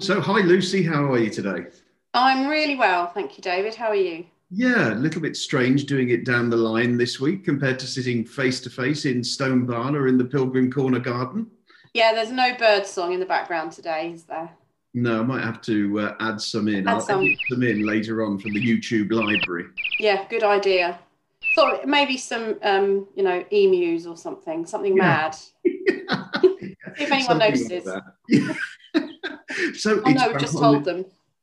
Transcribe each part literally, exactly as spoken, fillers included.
So, hi Lucy, how are you today? I'm really well, thank you, David. How are you? Yeah, a little bit strange doing it down the line this week compared to sitting face to face in Stone Barn or in the Pilgrim Corner Garden. Yeah, there's no bird song in the background today, is there? No, I might have to uh, add some in. Add I'll some. edit some in later on from the YouTube library. Yeah, good idea. Thought maybe some, um, you know, emus or something, something Yeah, mad. See if anyone something like notices. that. Yeah. So Oh it's no, we've bank just told holiday. them.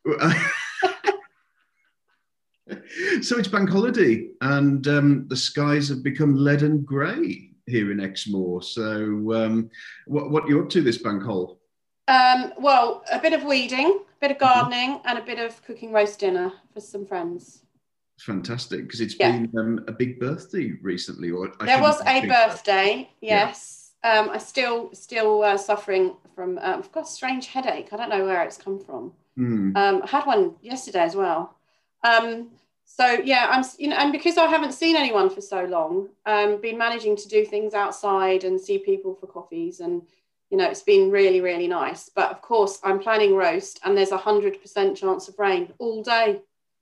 So it's bank holiday, and um, the skies have become leaden grey here in Exmoor. So, um, what what are you up to this bank hole? Um, well, a bit of weeding, a bit of gardening, and a bit of cooking roast dinner for some friends. Fantastic, because it's Yeah, been um, a big birthday recently, or I there shouldn't was say a big birthday. birthday. Yeah. Yes, um, I'm still still uh, suffering from. Um, I've got a strange headache. I don't know where it's come from. Mm, Um, I had one yesterday as well. Um, so yeah, I'm you know, and because I haven't seen anyone for so long, um, been managing to do things outside and see people for coffees, and you know, it's been really really nice. But of course, I'm planning roast, and there's a hundred percent chance of rain all day,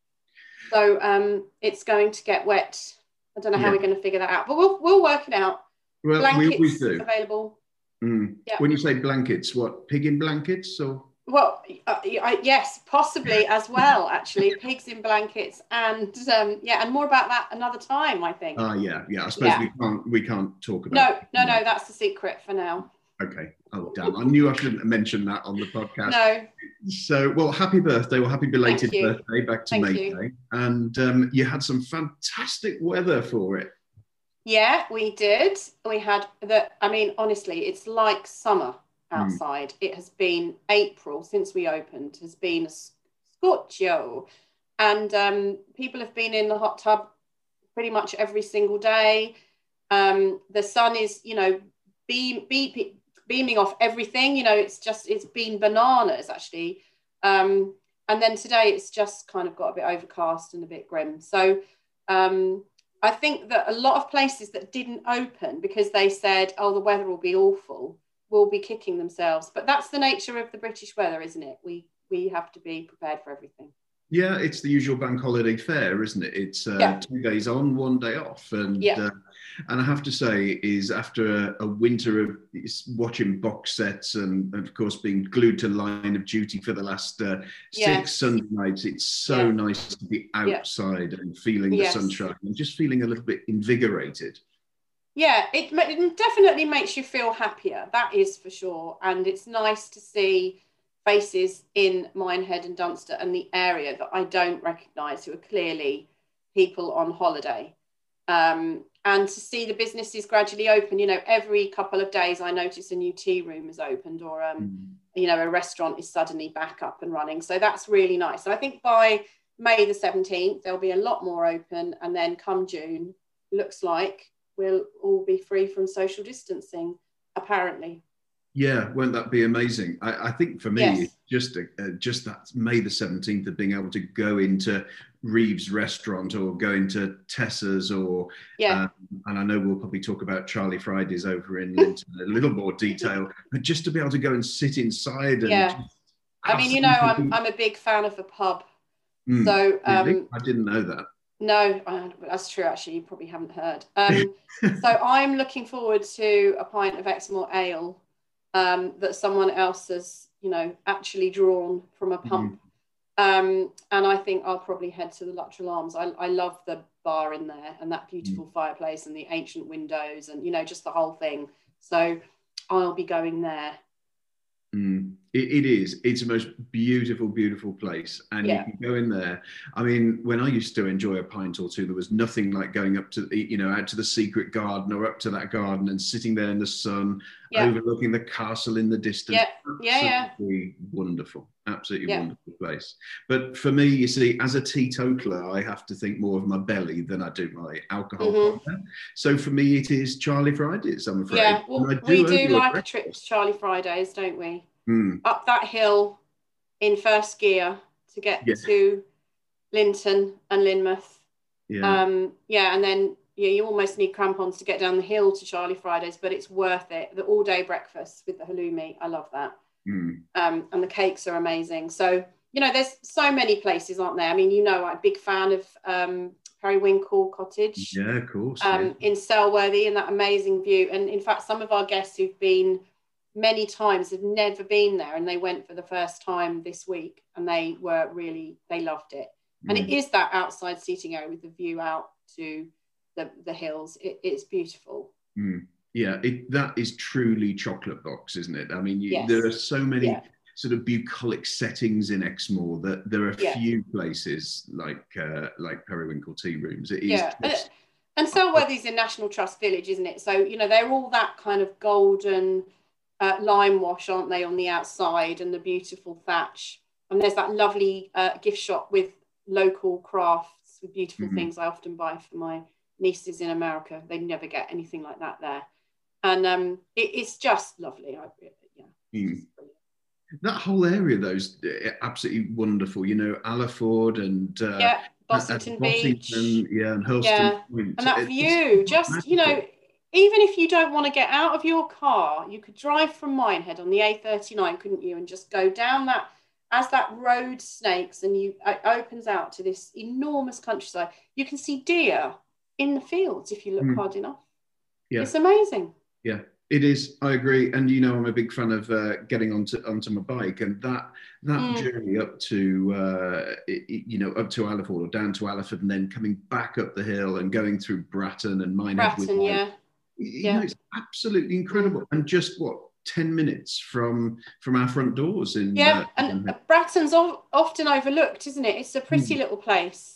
so um, it's going to get wet. I don't know how yeah. we're going to figure that out, but we'll we'll work it out. Well, we always Blankets do. available. Mm. Yeah. When you say blankets, what, pig in blankets or? Well, uh, I, yes, possibly as well. Actually, pigs in blankets, and um, yeah, and more about that another time. I think. Ah, yeah, yeah. I suppose Yeah. we can't we can't talk about No, pig in no, no. blankets. That's the secret for now. Okay. Oh, damn! I knew I shouldn't have mentioned that on the podcast. No, So, well, happy birthday, or happy thank belated you, birthday back to thank May you. Day, and um, you had some fantastic weather for it. Yeah, we did. We had the. I mean, honestly, it's like summer Mm. outside. It has been April since we opened. Has been a scorcho, and um, people have been in the hot tub pretty much every single day. Um, the sun is, you know, beam, beam, beaming off everything. You know, it's just, it's been bananas actually. Um, and then today it's just kind of got a bit overcast and a bit grim. So um, I think that a lot of places that didn't open because they said, oh, the weather will be awful, will be kicking themselves. But that's the nature of the British weather, isn't it? We we have to be prepared for everything. Yeah, it's the usual bank holiday fare, isn't it? It's uh, Yeah, two days on, one day off, and yeah, uh, and I have to say, is after a, a winter of watching box sets and, of course, being glued to Line of Duty for the last uh, six yes, Sunday nights, it's so yeah, nice to be yeah, outside and feeling the yes. sunshine and just feeling a little bit invigorated. Yeah, it, it definitely makes you feel happier. That is for sure. And it's nice to see faces in Minehead and Dunster and the area that I don't recognise, who are clearly people on holiday. Um, and to see the businesses gradually open, you know, every couple of days I notice a new tea room has opened, or, um, Mm. you know, a restaurant is suddenly back up and running. So that's really nice. So I think by May the seventeenth, there'll be a lot more open. And then come June, looks like we'll all be free from social distancing, apparently. Yeah, won't that be amazing? I, I think for me, Yes. it's just a, uh, just that May the seventeenth of being able to go into Reeves restaurant or go into Tessa's or, Yeah. um, and I know we'll probably talk about Charlie Fridays over in Linton in a little more detail, but just to be able to go and sit inside and Yeah. just I have mean, you know, I'm something. I'm a big fan of the pub. Mm, So really? um I didn't know that. no, uh, that's true actually, you probably haven't heard. Um so I'm looking forward to a pint of Exmoor ale um that someone else has, you know, actually drawn from a Mm, pump. Um, and I think I'll probably head to the Luttrell Arms. I, I love the bar in there and that mm. beautiful fireplace and the ancient windows and, you know, just the whole thing. So I'll be going there. Mm. It, it is. It's a most beautiful, beautiful place, and you Yeah, can go in there. I mean, when I used to enjoy a pint or two, there was nothing like going up to the, you know, out to the secret garden or up to that garden and sitting there in the sun, yeah, overlooking the castle in the distance. yeah, yeah, yeah, Absolutely wonderful. Absolutely yeah. wonderful place. But for me, you see, as a teetotaler, I have to think more of my belly than I do my alcohol Mm-hmm. content. So for me, it is Charlie Fridays, I'm afraid, Yeah, and well, I we do owe do you a like a trip to breakfast. Charlie Fridays, don't we? Mm. Up that hill in first gear to get Yeah, to Linton and Lynmouth. yeah. Um, yeah, and then yeah, you almost need crampons to get down the hill to Charlie Fridays, but it's worth it. The all day breakfast with the halloumi, I love that. Mm. Um, and the cakes are amazing. So, you know, there's so many places, aren't there? I mean, you know, I'm a big fan of um, Periwinkle Cottage. Yeah, of course. Um, Yeah. in Selworthy, in that amazing view. And in fact, some of our guests who've been many times have never been there, and they went for the first time this week, and they were really, they loved it. Mm. And it is that outside seating area with the view out to the, the hills. It, it's beautiful. Mm. Yeah, it, that is truly chocolate box, isn't it? I mean, you, yes. there are so many yeah. sort of bucolic settings in Exmoor that there are yeah. few places like uh, like Periwinkle Tea Rooms. It is yeah. just... And, and Selworthy's in National Trust Village, isn't it? So, you know, they're all that kind of golden uh, lime wash, aren't they, on the outside, and the beautiful thatch. And there's that lovely uh, gift shop with local crafts with beautiful mm-hmm. things I often buy for my nieces in America. They never get anything like that there. And um, it, it's just lovely. I, yeah, mm. just that whole area, though, is absolutely wonderful. You know, Allaford and uh, yeah, Bossington Beach, yeah, and Hurlstone yeah. Point. And that view, just magical. You know, even if you don't want to get out of your car, you could drive from Minehead on the A thirty-nine, couldn't you, and just go down that as that road snakes and you it opens out to this enormous countryside. You can see deer in the fields if you look mm. hard enough. Yeah, it's amazing. Yeah, it is. I agree. And, you know, I'm a big fan of uh, getting onto onto my bike, and that that mm. journey up to, uh, it, you know, up to Allaford or down to Allaford, and then coming back up the hill and going through Bratton and Minehead. Bratton, with yeah. You yeah. know, it's absolutely incredible. Mm. And just, what, ten minutes from from our front doors. In Yeah, uh, and in Bratton's often overlooked, isn't it? It's a pretty mm. little place.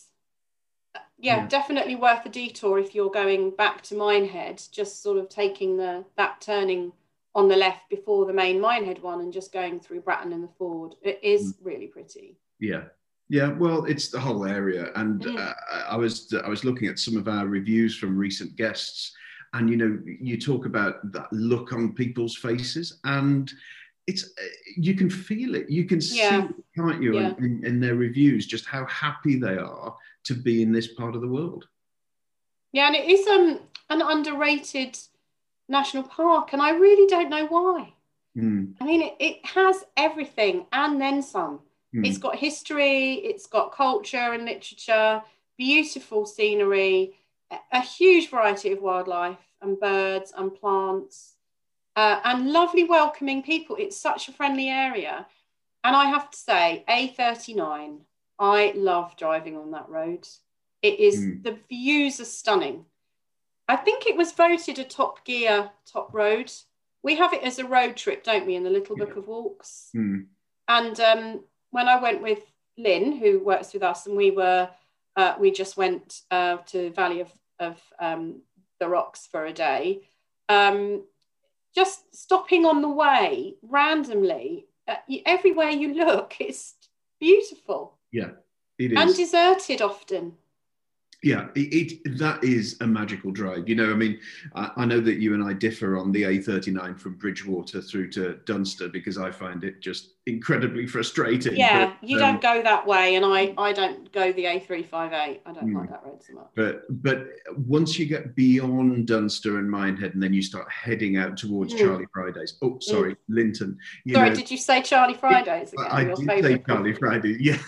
Yeah, yeah, definitely worth a detour if you're going back to Minehead, just sort of taking the that turning on the left before the main Minehead one and just going through Bratton and the Ford. It is mm. really pretty. Yeah. Yeah, well, it's the whole area. And mm. uh, I was I was looking at some of our reviews from recent guests, and, you know, you talk about that look on people's faces, and it's you can feel it. You can see yeah. it, can't you, yeah. in, in their reviews, just how happy they are to be in this part of the world. Yeah, and it is um, an underrated national park, and I really don't know why. Mm. I mean, it, it has everything and then some. Mm. It's got history, it's got culture and literature, beautiful scenery, a, a huge variety of wildlife and birds and plants, uh, and lovely welcoming people. It's such a friendly area. And I have to say, A thirty-nine, I love driving on that road. It is, mm. the views are stunning. I think it was voted a Top Gear top road. We have it as a road trip, don't we, in the Little Book yeah. of Walks. Mm. And um, when I went with Lynn, who works with us, and we were, uh, we just went uh, to Valley of, of um, the Rocks for a day, um, just stopping on the way randomly, uh, everywhere you look, it's beautiful. Yeah, it is. And deserted often. Yeah, it, it that is a magical drive. You know, I mean, I, I know that you and I differ on the A thirty-nine from Bridgewater through to Dunster, because I find it just incredibly frustrating. Yeah, but, you um, don't go that way, and I, I don't go the A three fifty-eight. I don't mm, like that road so much. But but once you get beyond Dunster and Minehead, and then you start heading out towards mm. Charlie Fridays. Oh, sorry, mm. Linton. You sorry, know, did you say Charlie Fridays again? I, I your did favourite say Charlie Friday. Yeah.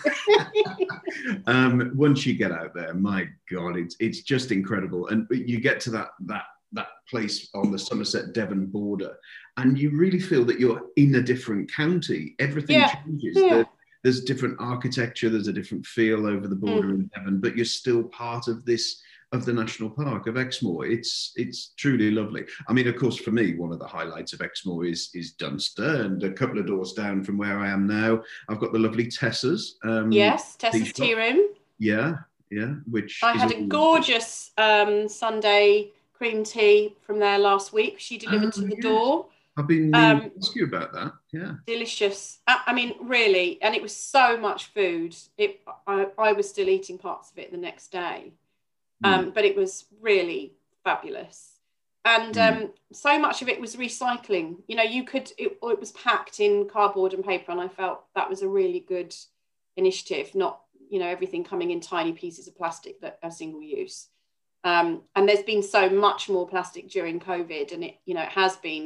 um, once you get out there, my God, it's it's just incredible, and you get to that that that place on the Somerset Devon border, and you really feel that you're in a different county. Everything yeah. changes. Yeah. There, there's different architecture. There's a different feel over the border mm. in Devon, but you're still part of this of the national park of Exmoor. It's it's truly lovely. I mean, of course, for me, one of the highlights of Exmoor is is Dunster, and a couple of doors down from where I am now, I've got the lovely Tessa's. Um, yes, Tessa's Tea Room. Yeah. Yeah, which I had a gorgeous um, Sunday cream tea from there last week. She delivered oh, to the yes. door. I've been meaning um, to ask you about that. Yeah, delicious. I, I mean, really, and it was so much food. It, I, I was still eating parts of it the next day, um, mm. but it was really fabulous. And mm. um, so much of it was recycling. You know, you could. It, it was packed in cardboard and paper, and I felt that was a really good initiative. Not. You know, everything coming in tiny pieces of plastic that are single use. Um, and there's been so much more plastic during COVID, and it, you know, it has been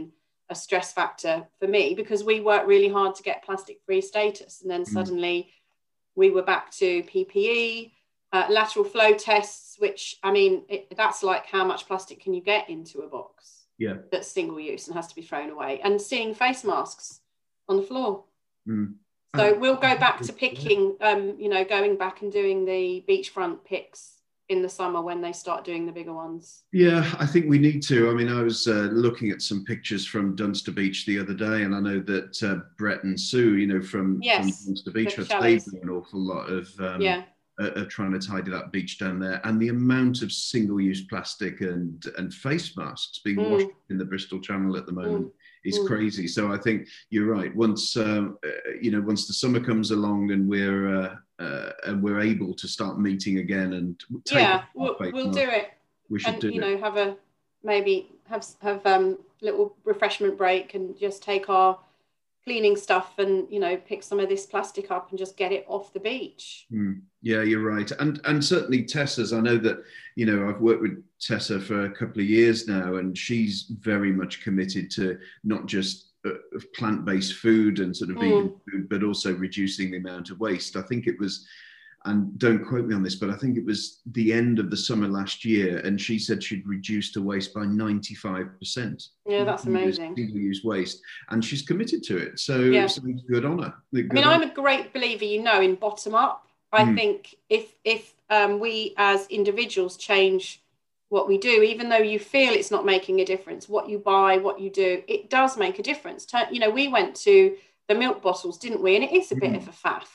a stress factor for me, because we worked really hard to get plastic free status, and then suddenly mm. we were back to P P E, uh, lateral flow tests, which, I mean, it, that's like how much plastic can you get into a box yeah. that's single use and has to be thrown away, and seeing face masks on the floor. Mm. So we'll go back to picking, um, you know, going back and doing the beachfront picks in the summer when they start doing the bigger ones. Yeah, I think we need to. I mean, I was uh, looking at some pictures from Dunster Beach the other day, and I know that uh, Brett and Sue, you know, from, yes, from Dunster Beach, the have saved an awful lot of um, yeah. uh, of trying to tidy that beach down there. And the amount of single-use plastic and, and face masks being mm. washed in the Bristol Channel at the moment. Mm. is mm. crazy. So I think you're right. Once um, uh, you know, once the summer comes along and we're uh, uh, and we're able to start meeting again and take yeah, we'll, we'll do it. We should and, do you it. know, have a maybe have have um little refreshment break and just take our cleaning stuff and, you know, pick some of this plastic up and just get it off the beach. Mm. Yeah, you're right. And and certainly Tessa's, I know that, you know, I've worked with Tessa for a couple of years now, and she's very much committed to not just uh, plant-based food and sort of mm. vegan food, but also reducing the amount of waste. I think it was, and don't quote me on this, but I think it was the end of the summer last year, and she said she'd reduced her waste by ninety-five percent. Yeah, that's amazing. Single-use waste, and she's committed to it. So, yeah. so good on her. Good I mean, on I'm a great believer, you know, in bottom up. I mm. think if if um, we as individuals change what we do, even though you feel it's not making a difference, what you buy, what you do, it does make a difference. You know, we went to the milk bottles, didn't we? And it is a bit mm. of a faff.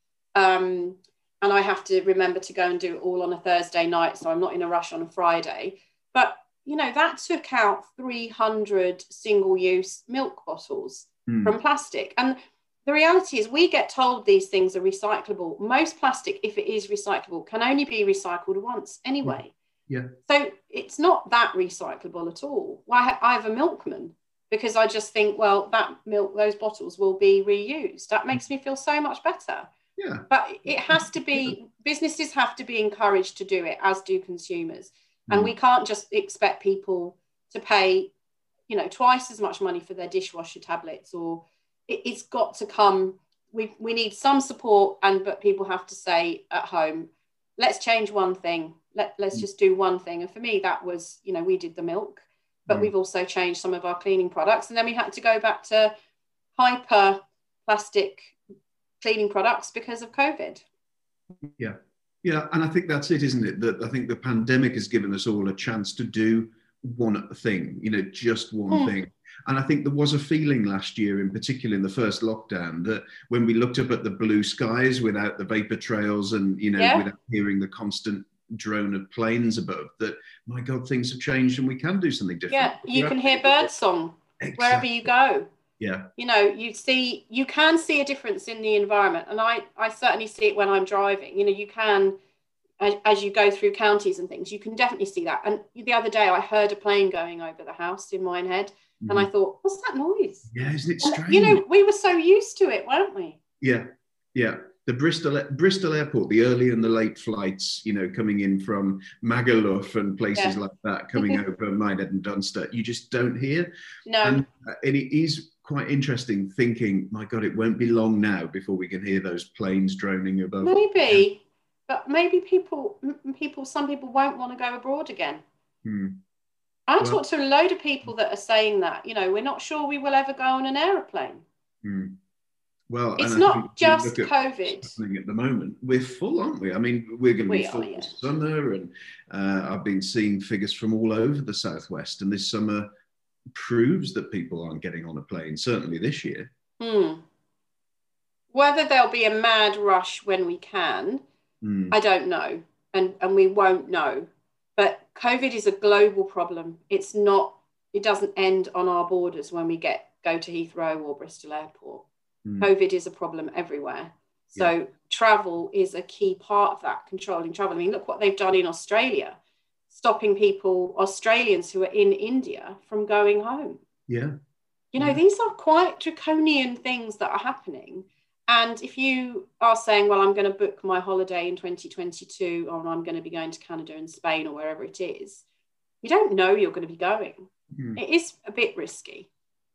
Um, And I have to remember to go and do it all on a Thursday night, so I'm not in a rush on a Friday. But, you know, that took out three hundred single-use milk bottles mm. from plastic. And the reality is we get told these things are recyclable. Most plastic, if it is recyclable, can only be recycled once anyway. Yeah. So it's not that recyclable at all. Why I have a milkman, because I just think, well, that milk, those bottles will be reused. That makes me feel so much better. Yeah. But it has to be, businesses have to be encouraged to do it, as do consumers. And mm. we can't just expect people to pay, you know, twice as much money for their dishwasher tablets, or it, it's got to come, we we need some support, and but people have to say at home, let's change one thing. Let, let's mm. just do one thing. And for me, that was, you know, we did the milk, but mm. we've also changed some of our cleaning products. And then we had to go back to hyper plastic cleaning products because of COVID. Yeah. Yeah. And I think that's it, isn't it? That I think the pandemic has given us all a chance to do one thing, you know, just one mm. thing. And I think there was a feeling last year, in particular in the first lockdown, that when we looked up at the blue skies without the vapor trails and, you know, yeah. without hearing the constant drone of planes above, that, my God, things have changed and we can do something different. Yeah. You can hear birdsong exactly. wherever you go. Yeah. You know, you see, you can see a difference in the environment. And I, I certainly see it when I'm driving. You know, you can, as, as you go through counties and things, you can definitely see that. And the other day I heard a plane going over the house in Minehead. Mm. And I thought, what's that noise? Yeah, isn't it strange? And, you know, we were so used to it, weren't we? Yeah, yeah. The Bristol Bristol Airport, the early and the late flights, you know, coming in from Magaluf and places yeah. like that, coming over Minehead and Dunster, you just don't hear. No. And, uh, and it is quite interesting thinking, my God, it won't be long now before we can hear those planes droning above. Maybe, but maybe people, people, some people won't want to go abroad again. Hmm. I well, talked to a load of people that are saying that, you know, we're not sure we will ever go on an aeroplane. Hmm. Well, it's not just COVID. Happening at the moment, we're full, aren't we? I mean, we're going to be we full are, yeah. this summer, and uh, I've been seeing figures from all over the southwest, and this summer proves that people aren't getting on a plane. Certainly this year. Hmm. Whether there'll be a mad rush when we can, hmm. I don't know, and and we won't know. But COVID is a global problem. It's not. It doesn't end on our borders when we get go to Heathrow or Bristol Airport. Mm. COVID is a problem everywhere. So yeah. travel is a key part of that, controlling travel. I mean, look what they've done in Australia, stopping people, Australians who are in India, from going home. Yeah. You know, yeah. these are quite draconian things that are happening. And if you are saying, well, I'm going to book my holiday in twenty twenty-two, or I'm going to be going to Canada and Spain or wherever it is, you don't know you're going to be going. Mm. It is a bit risky.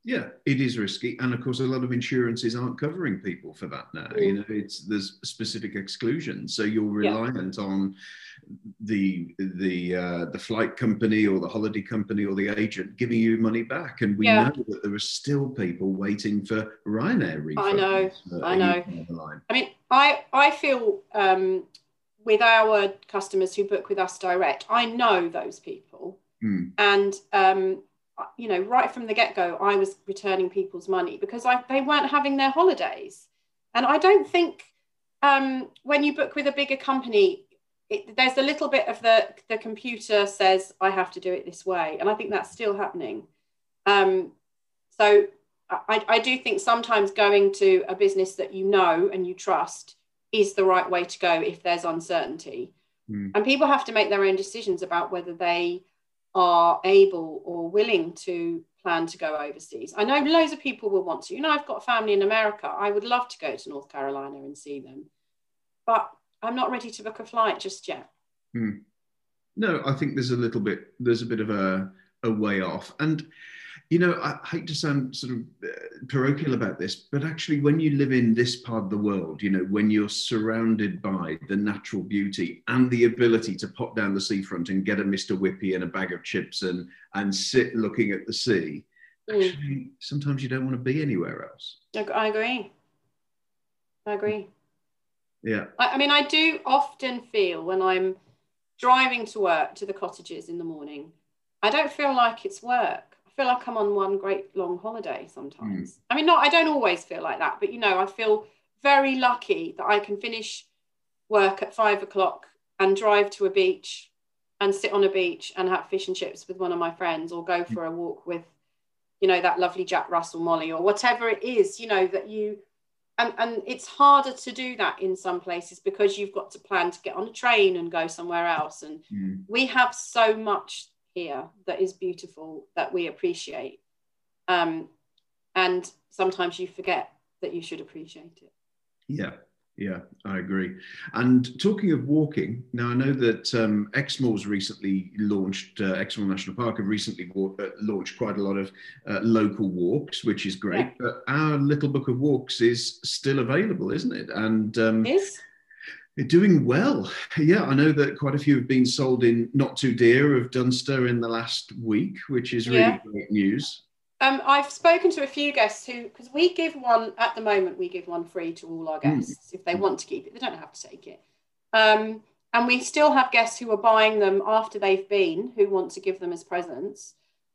Yeah, it is risky, and of course, a lot of insurances aren't covering people for that now. Mm. You know, it's there's specific exclusions, so you're reliant yeah. on the the uh, the flight company or the holiday company or the agent giving you money back, and we yeah. know that there are still people waiting for Ryanair refunds. I know, uh, I know. I mean, I I feel um, with our customers who book with us direct, I know those people, mm. and. Um, you know, right from the get-go, I was returning people's money because I, they weren't having their holidays. And I don't think um, when you book with a bigger company, it, there's a little bit of the, the computer says, I have to do it this way. And I think that's still happening. Um, so I, I do think sometimes going to a business that you know and you trust is the right way to go if there's uncertainty. Mm. And people have to make their own decisions about whether they are able or willing to plan to go overseas. I know loads of people will want to. You know, I've got a family in America. I would love to go to North Carolina and see them, but I'm not ready to book a flight just yet. Hmm. No, I think there's a little bit, there's a bit of a, a way off. And, you know, I hate to sound sort of parochial about this, but actually when you live in this part of the world, you know, when you're surrounded by the natural beauty and the ability to pop down the seafront and get a Mister Whippy and a bag of chips and, and sit looking at the sea, mm. actually, sometimes you don't want to be anywhere else. I agree. I agree. Yeah. I, I mean, I do often feel when I'm driving to work to the cottages in the morning, I don't feel like it's work. I feel like I'm on one great long holiday sometimes. Mm. I mean, not, I don't always feel like that, but, you know, I feel very lucky that I can finish work at five o'clock and drive to a beach and sit on a beach and have fish and chips with one of my friends, or go for a walk with, you know, that lovely Jack Russell Molly, or whatever it is, you know, that you, and, and it's harder to do that in some places because you've got to plan to get on a train and go somewhere else. And mm. we have so much here that is beautiful that we appreciate, um, and sometimes you forget that you should appreciate it. Yeah, yeah, I agree. And talking of walking, now I know that um, Exmoor's recently launched, uh, Exmoor National Park have recently walk, uh, launched quite a lot of uh, local walks, which is great. Yeah. But our little book of walks is still available, isn't it? And um, it is. They're doing well. Yeah, I know that quite a few have been sold in Not Too Dear of Dunster in the last week, which is really yeah. great news. Um, I've spoken to a few guests who, because we give one, at the moment, we give one free to all our guests. Mm. If they want to keep it, they don't have to take it. Um, and we still have guests who are buying them after they've been, who want to give them as presents,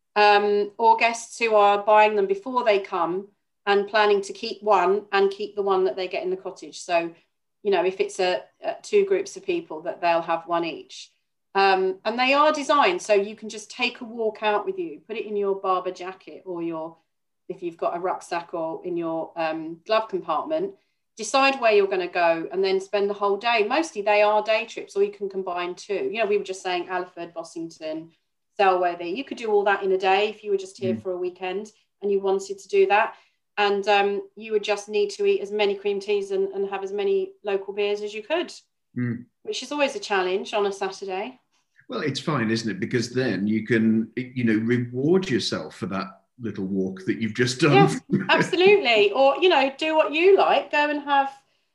um, or guests who are buying them before they come and planning to keep one and keep the one that they get in the cottage. So, you know, if it's a, a two groups of people, that they'll have one each. Um, and they are designed so you can just take a walk out with you, put it in your Barbour jacket, or your, if you've got a rucksack, or in your um, glove compartment, decide where you're going to go and then spend the whole day. Mostly they are day trips, or you can combine two. You know, we were just saying Alliford, Bossington, Selworthy. You could do all that in a day if you were just here mm. for a weekend and you wanted to do that. And um, you would just need to eat as many cream teas and, and have as many local beers as you could, mm. which is always a challenge on a Saturday. Well, it's fine, isn't it? Because then you can, you know, reward yourself for that little walk that you've just done. Yes, absolutely. Or, you know, do what you like. Go and have,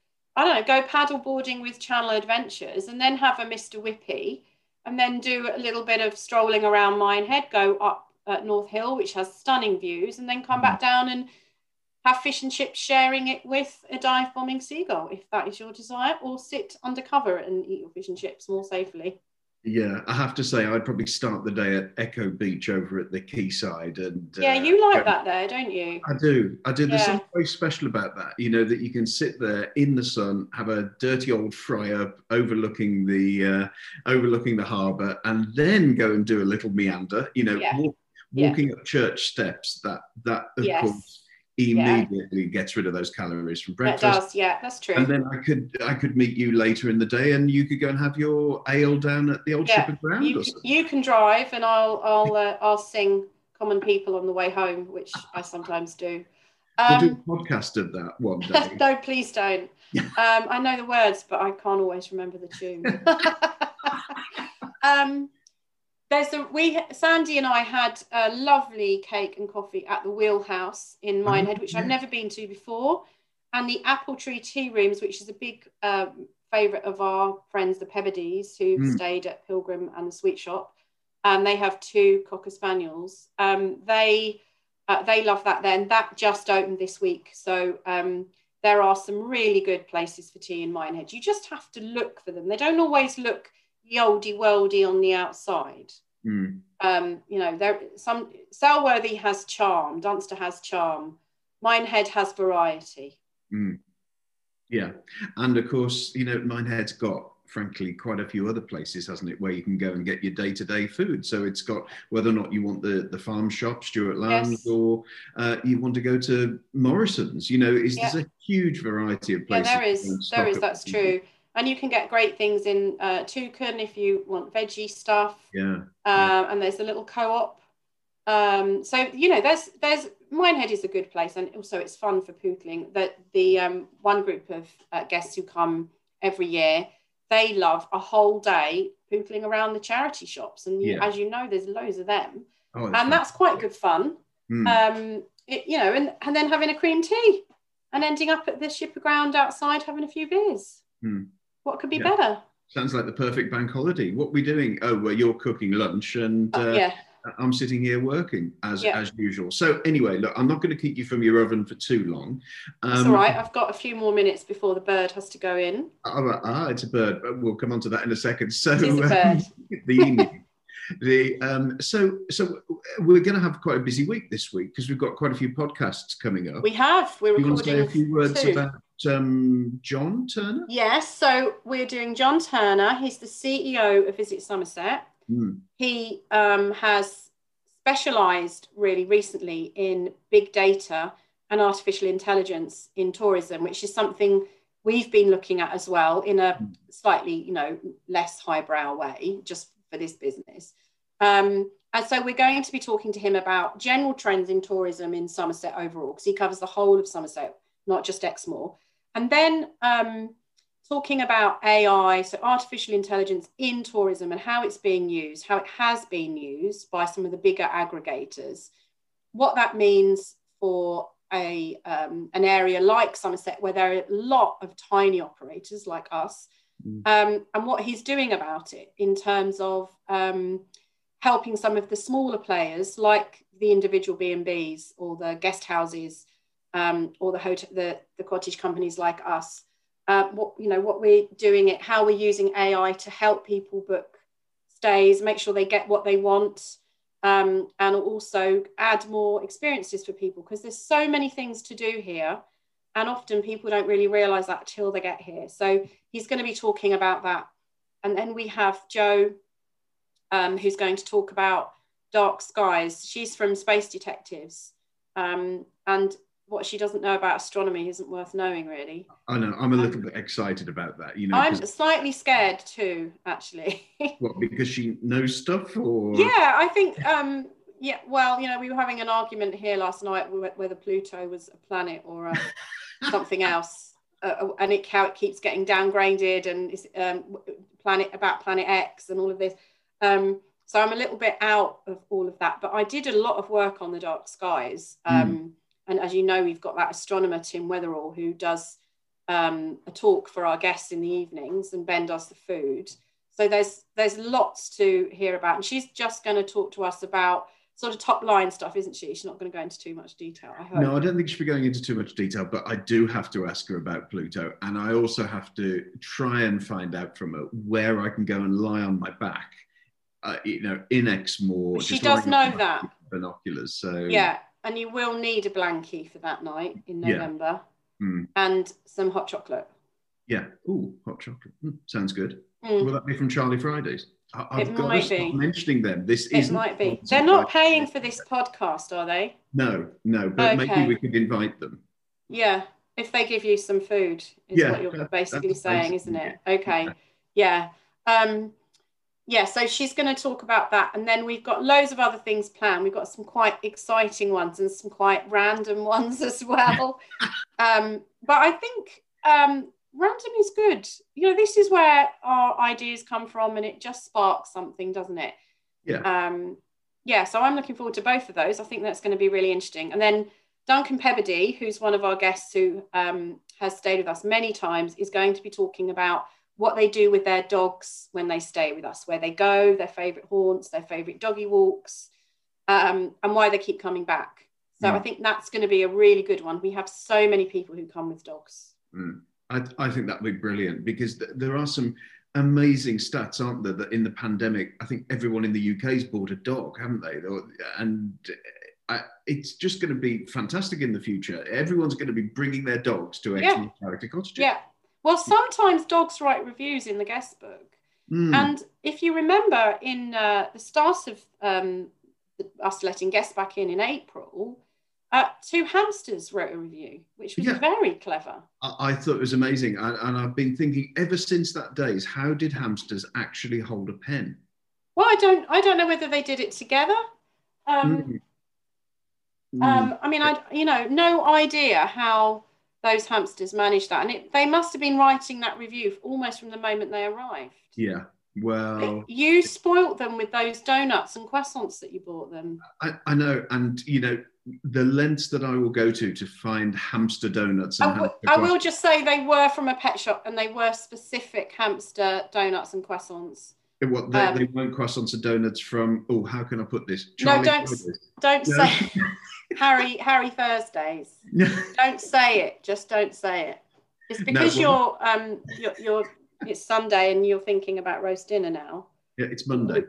I don't know, go paddle boarding with Channel Adventures, and then have a Mister Whippy, and then do a little bit of strolling around Minehead, go up at North Hill, which has stunning views, and then come mm. back down and have fish and chips, sharing it with a dive bombing seagull, if that is your desire, or sit undercover and eat your fish and chips more safely. Yeah, I have to say, I'd probably start the day at Echo Beach over at the quayside. And yeah, uh, you like that there, don't you? I do. I do. There's yeah. something very special about that, you know, that you can sit there in the sun, have a dirty old fry up overlooking the uh, overlooking the harbour, and then go and do a little meander, you know, yeah. walk, walking yeah. up church steps. That, that of yes. course, immediately yeah. gets rid of those calories from breakfast. That does, yeah, that's true. And then I could I could meet you later in the day, and you could go and have your ale down at the old yeah. Shepherd Ground. You, or something. You can drive, and I'll I'll uh, I'll sing Common People on the way home, which I sometimes do. Um, we'll do a podcast of that one day. No, please don't. um, I know the words, but I can't always remember the tune. um, there's a we Sandy and I had a lovely cake and coffee at the Wheelhouse in Minehead, Oh, which yeah. I've never been to before, and the Apple Tree Tea Rooms, which is a big um, favourite of our friends, the Pebberdys, who've Mm. stayed at Pilgrim and the Sweet Shop, and they have two Cocker Spaniels. Um, they uh, they love that. Then that just opened this week, so um, there are some really good places for tea in Minehead. You just have to look for them. They don't always look yoldy worldy on the outside. Mm. Um, you know, there some Selworthy has charm, Dunster has charm, Minehead has variety. Mm. Yeah, and of course, you know, Minehead's got, frankly, quite a few other places, hasn't it, where you can go and get your day-to-day food. So it's got, whether or not you want the, the farm shop, Stuart Lamb's, Yes. or uh, you want to go to Morrison's, you know, is Yeah. there's a huge variety of Yeah, places. there to go is, and there stock is, up that's with. true. And you can get great things in uh, Toucan if you want veggie stuff. Yeah. Uh, and there's a little co-op. Um, so, you know, there's, there's, Minehead is a good place, and also it's fun for pootling. That the um, one group of uh, guests who come every year, they love a whole day pootling around the charity shops. And you, Yeah. as you know, there's loads of them. Oh, And fun. that's quite good fun. Mm. Um, it, you know, and, and then having a cream tea and ending up at the Shipper Ground outside having a few beers. Mm. What could be Yeah. better? Sounds like the perfect bank holiday. What are we doing? Oh, well, you're cooking lunch, and uh, Uh, yeah. I'm sitting here working as Yeah. as usual. So anyway, look, I'm not going to keep you from your oven for too long. Um, That's all right. I've got a few more minutes before the bird has to go in. Ah, ah, it's a bird. But we'll come on to that in a second. So It is a bird. um, the evening. The um, so so we're going to have quite a busy week this week because we've got quite a few podcasts coming up. We have. We're Do you want to recording say a few words two. about um, John Turner? Yes. So we're doing John Turner. He's the C E O of Visit Somerset. Mm. He um, has specialised really recently in big data and artificial intelligence in tourism, which is something we've been looking at as well in a slightly, you know, less highbrow way, just for this business. Um, and so we're going to be talking to him about general trends in tourism in Somerset overall, because he covers the whole of Somerset, not just Exmoor. And then um, talking about A I, so artificial intelligence in tourism and how it's being used, how it has been used by some of the bigger aggregators, what that means for a um, an area like Somerset, where there are a lot of tiny operators like us, mm. um, and what he's doing about it in terms of um, helping some of the smaller players, like the individual B and Bs or the guest houses, um, or the hotel, the, the cottage companies like us. Uh, what you know, what we're doing it, how we're using A I to help people book stays, make sure they get what they want. Um, and also add more experiences for people, because there's so many things to do here, and often people don't really realise that till they get here. So he's going to be talking about that. And then we have Jo, um, who's going to talk about Dark Skies. She's from Space Detectives, um, and what she doesn't know about astronomy isn't worth knowing, really. I know, I'm a little um, bit excited about that. You know, I'm slightly scared too, actually. What, because she knows stuff, or? Yeah, I think, um, yeah, well, you know, we were having an argument here last night whether Pluto was a planet or a, something else, uh, and it, how it keeps getting downgraded, and it's um, planet about Planet X and all of this. Um, so I'm a little bit out of all of that, but I did a lot of work on the Dark Skies. Um, mm. And as you know, we've got that astronomer, Tim Weatherall, who does um, a talk for our guests in the evenings, and Ben does the food. So there's there's lots to hear about. And she's just going to talk to us about sort of top line stuff, isn't she? She's not going to go into too much detail, I hope. No, I don't think she'll be going into too much detail, but I do have to ask her about Pluto. And I also have to try and find out from her where I can go and lie on my back, uh, you know, in Exmoor. She does know that. Binoculars, so... Yeah. And you will need a blankie for that night in November, yeah. mm. and some hot chocolate. Yeah. Ooh, hot chocolate. Mm, sounds good. Mm. Will that be from Charlie Fridays? I- I've it got might to stop be. mentioning them. This is. It might be. They're not paying for this podcast, are they? No, no. But okay. Maybe we could invite them. Yeah, if they give you some food, is yeah, what you're that, basically saying, basically isn't it? it. Okay. Yeah. yeah. Um, Yeah, so she's going to talk about that. And then we've got loads of other things planned. We've got some quite exciting ones and some quite random ones as well. um, but I think um, random is good. You know, this is where our ideas come from, and it just sparks something, doesn't it? Yeah. Um, yeah, so I'm looking forward to both of those. I think that's going to be really interesting. And then Duncan Pebbody, who's one of our guests who um, has stayed with us many times, is going to be talking about what they do with their dogs when they stay with us, where they go, their favourite haunts, their favourite doggy walks, um, and why they keep coming back. So mm. I think that's going to be a really good one. We have so many people who come with dogs. Mm. I, I think that would be brilliant, because th- there are some amazing stats, aren't there, that in the pandemic, I think everyone in the U K's bought a dog, haven't they? And I, it's just going to be fantastic in the future. Everyone's going to be bringing their dogs to Exmoor yeah. Character Cottages. Yeah. Well, sometimes dogs write reviews in the guest book. Mm. And if you remember, in uh, the start of um, us letting guests back in in April, uh, two hamsters wrote a review, which was yeah. very clever. I, I thought it was amazing. And, and I've been thinking ever since that day, is how did hamsters actually hold a pen? Well, I don't, I don't know whether they did it together. Um, mm. Mm. Um, I mean, I, you know, no idea how those hamsters managed that. And it, they must have been writing that review almost from the moment they arrived. Yeah. Well, you spoilt them with those donuts and croissants that you bought them. I, I know. And, you know, the lengths that I will go to to find hamster donuts. And I, w- I will just say they were from a pet shop, and they were specific hamster donuts and croissants. What, they, um, they weren't croissants and donuts from, oh, how can I put this? Charlie no, don't, don't no. say Harry, Harry Thursdays. Don't say it. Just don't say it. It's because no, well, you're, um, you're, you're, it's Sunday and you're thinking about roast dinner now. Yeah, it's Monday.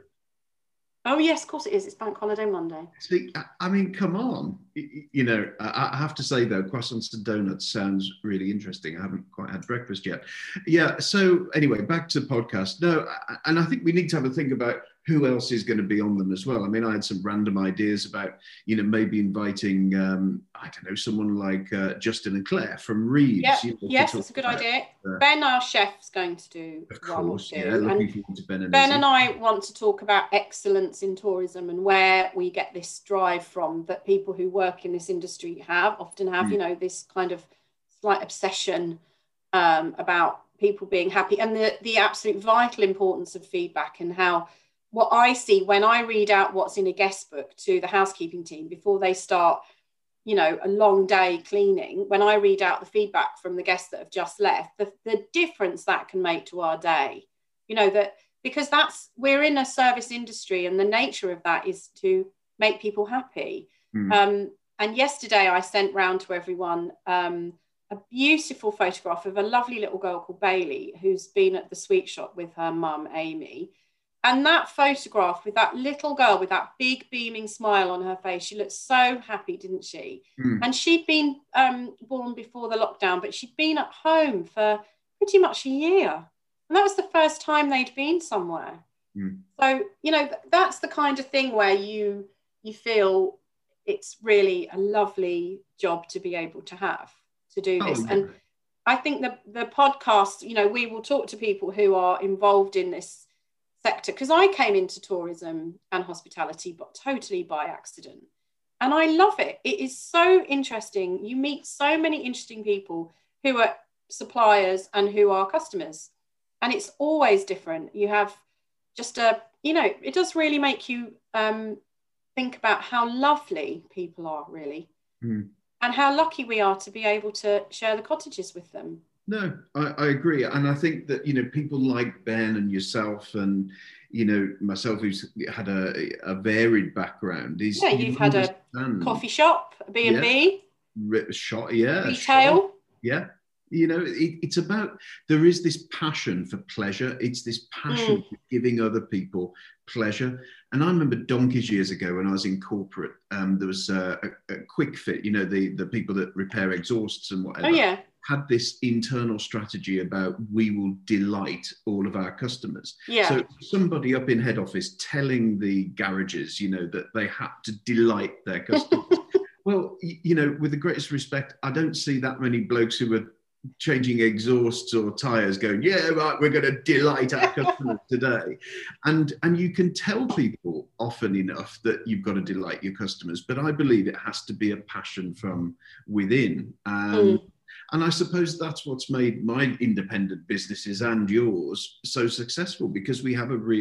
Oh, yes, of course it is. It's Bank Holiday Monday. See, I mean, come on. You know, I have to say, though, croissants and donuts sounds really interesting. I haven't quite had breakfast yet. Yeah, so anyway, back to the podcast. No, and I think we need to have a think about who else is going to be on them as well. I mean, I had some random ideas about, you know, maybe inviting, um, I don't know, someone like uh, Justin and Claire from Reeves. Yeah, you know, yes, that's a good about, idea. Uh, Ben, our chef's going to do Of one course, or two. yeah, looking and forward to Ben and Ben Izzy. and I want to talk about excellence in tourism and where we get this drive from that people who work in this industry have, often have, mm. you know, this kind of slight obsession um, about people being happy, and the, the absolute vital importance of feedback, and how what I see when I read out what's in a guest book to the housekeeping team before they start, you know, a long day cleaning, when I read out the feedback from the guests that have just left, the, the difference that can make to our day, you know, that because that's, we're in a service industry, and the nature of that is to make people happy. Mm. Um, and yesterday I sent round to everyone um, a beautiful photograph of a lovely little girl called Bailey, who's been at the sweet shop with her mum, Amy. And that photograph with that little girl with that big beaming smile on her face, she looked so happy, didn't she? Mm. And she'd been um, born before the lockdown, but she'd been at home for pretty much a year. And that was the first time they'd been somewhere. Mm. So, you know, that's the kind of thing where you you feel it's really a lovely job to be able to have, to do this. Oh, yeah. And I think the, the podcast, you know, we will talk to people who are involved in this sector, because I came into tourism and hospitality but totally by accident, and I love it. It is so interesting. You meet so many interesting people who are suppliers and who are customers, and it's always different. You have just a, you know, it does really make you um think about how lovely people are, really, mm. and how lucky we are to be able to share the cottages with them. No, I, I agree. And I think that, you know, people like Ben and yourself and, you know, myself, who's had a, a varied background. Is yeah, you've you had a coffee shop, a B and B. Yeah, shop, yeah. Retail. Shop, yeah. You know, it, it's about, there is this passion for pleasure. It's this passion mm. for giving other people pleasure. And I remember donkeys years ago when I was in corporate, um, there was a, a, a Quick Fit, you know, the, the people that repair exhausts and whatever. Oh, yeah. Had this internal strategy about we will delight all of our customers. Yeah. So somebody up in head office telling the garages, you know, that they have to delight their customers. Well, you know, with the greatest respect, I don't see that many blokes who are changing exhausts or tires going, yeah, right, we're going to delight our customers today. And, and you can tell people often enough that you've got to delight your customers, but I believe it has to be a passion from within. Um, mm. And I suppose that's what's made my independent businesses and yours so successful, because we have a real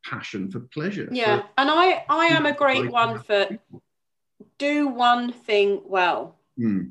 passion for pleasure. Yeah, for and I, I am a great one for do one thing well. Mm.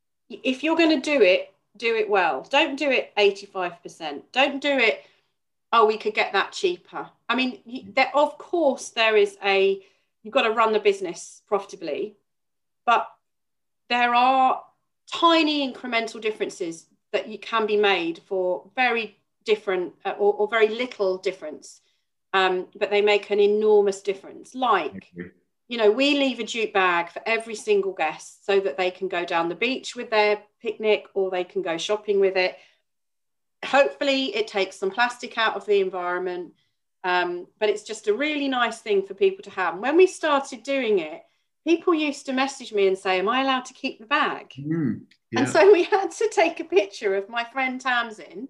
If you're going to do it, do it well. Don't do it eighty-five percent. Don't do it, oh, we could get that cheaper. I mean, there, of course, there is a, you've got to run the business profitably, but there are tiny incremental differences that you can be made for very different uh, or, or very little difference, um, but they make an enormous difference. Like, you know, we leave a jute bag for every single guest so that they can go down the beach with their picnic or they can go shopping with it. Hopefully it takes some plastic out of the environment, um, but it's just a really nice thing for people to have. And when we started doing it, people used to message me and say, am I allowed to keep the bag? Mm, yeah. And so we had to take a picture of my friend Tamsin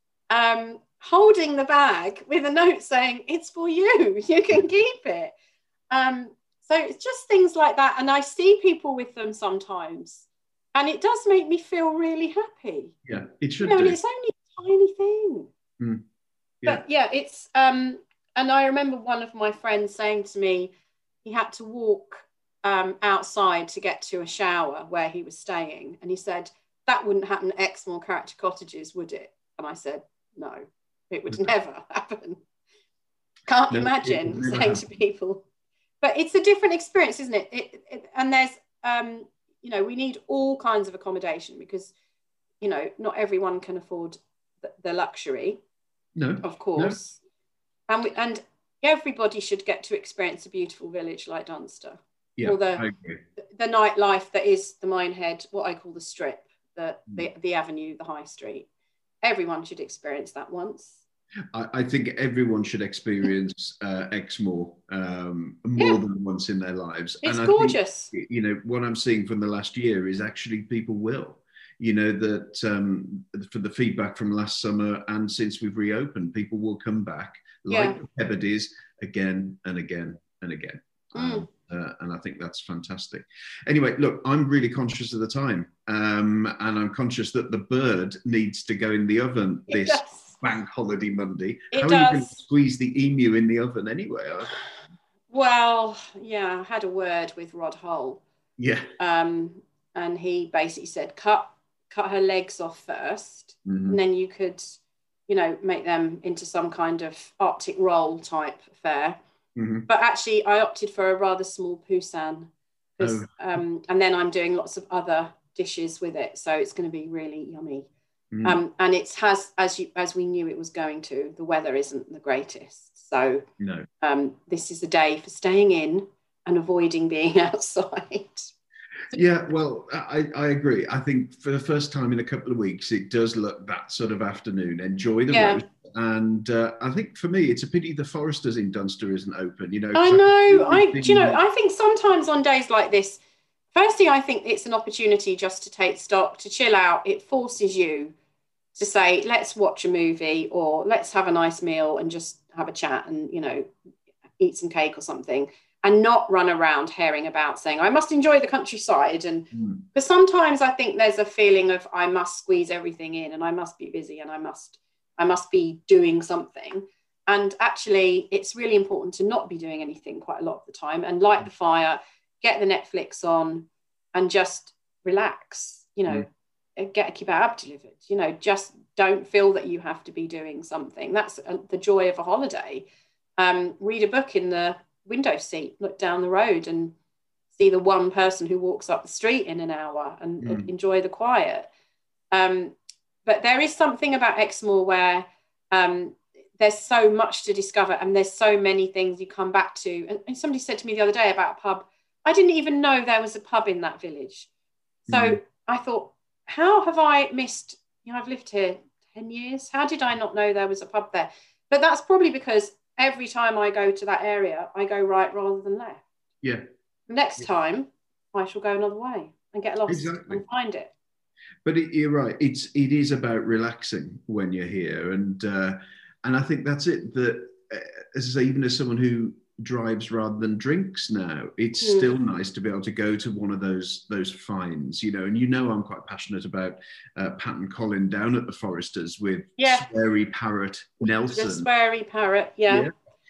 um, holding the bag with a note saying, it's for you, you can keep it. Um, so it's just things like that. And I see people with them sometimes, and it does make me feel really happy. Yeah, it should you know, do. And it's only a tiny thing. Mm, yeah. But yeah, it's, um, and I remember one of my friends saying to me, he had to walk um, outside to get to a shower where he was staying. And he said, that wouldn't happen at Exmoor Character Cottages, would it? And I said, no, it would never happen. Can't No, imagine saying happen. to people. But it's a different experience, isn't it? it, it and there's, um, you know, we need all kinds of accommodation because, you know, not everyone can afford the, the luxury. No, of course. No. And we, and everybody should get to experience a beautiful village like Dunster. Yeah, or the, I agree. the, the nightlife that is the Minehead, what I call the strip, the, mm. the, the avenue, the high street. Everyone should experience that once. I, I think everyone should experience uh, Exmoor um, more yeah. than once in their lives. It's and I gorgeous. Think, you know, what I'm seeing from the last year is actually people will. You know, that um, for the feedback from last summer and since we've reopened, people will come back like the Hebrides again and again and again. Mm. Um, uh, and I think that's fantastic. Anyway, look, I'm really conscious of the time. Um, and I'm conscious that the bird needs to go in the oven this bank holiday Monday. It How does. are you going to squeeze the emu in the oven anyway? Well, yeah, I had a word with Rod Hull. Yeah. Um, and he basically said, cut cut her legs off first, mm-hmm. and then you could, you know, make them into some kind of Arctic roll type affair. Mm-hmm. But actually, I opted for a rather small poussin, oh. um, and then I'm doing lots of other dishes with it, so it's going to be really yummy. Mm-hmm. Um, and it has, as you as we knew it was going to, the weather isn't the greatest, so no. um, this is a day for staying in and avoiding being outside. Yeah, well, I, I agree. I think for the first time in a couple of weeks, it does look that sort of afternoon. Enjoy the yeah. roast. And uh, I think for me, it's a pity the Foresters in Dunster isn't open. You know, I know. I, do you know, I think sometimes on days like this, firstly, I think it's an opportunity just to take stock, to chill out. It forces you to say, let's watch a movie or let's have a nice meal and just have a chat and, you know, eat some cake or something. And not run around herring about saying, I must enjoy the countryside. And mm. but sometimes I think there's a feeling of I must squeeze everything in and I must be busy and I must I must be doing something. And actually, it's really important to not be doing anything quite a lot of the time and light the fire, get the Netflix on and just relax, you know, mm. get a kebab delivered, you know, just don't feel that you have to be doing something. That's the joy of a holiday. Um, read a book in the window seat, look down the road and see the one person who walks up the street in an hour and mm. enjoy the quiet. Um, but there is something about Exmoor where um, there's so much to discover and there's so many things you come back to. And, and somebody said to me the other day about a pub. I didn't even know there was a pub in that village. So mm. I thought, how have I missed, you know, I've lived here ten years. How did I not know there was a pub there? But that's probably because every time I go to that area, I go right rather than left. Yeah. Next yeah. time, I shall go another way and get lost exactly. and find it. But it, you're right. It's it is about relaxing when you're here, and uh, and I think that's it. That uh, as I say, even as someone who drives rather than drinks now, it's mm. still nice to be able to go to one of those those finds, you know. And you know, I'm quite passionate about uh, Pat and Colin down at the Foresters with yeah. Sweary Parrot Nelson. The Sweary Parrot, yeah. yeah.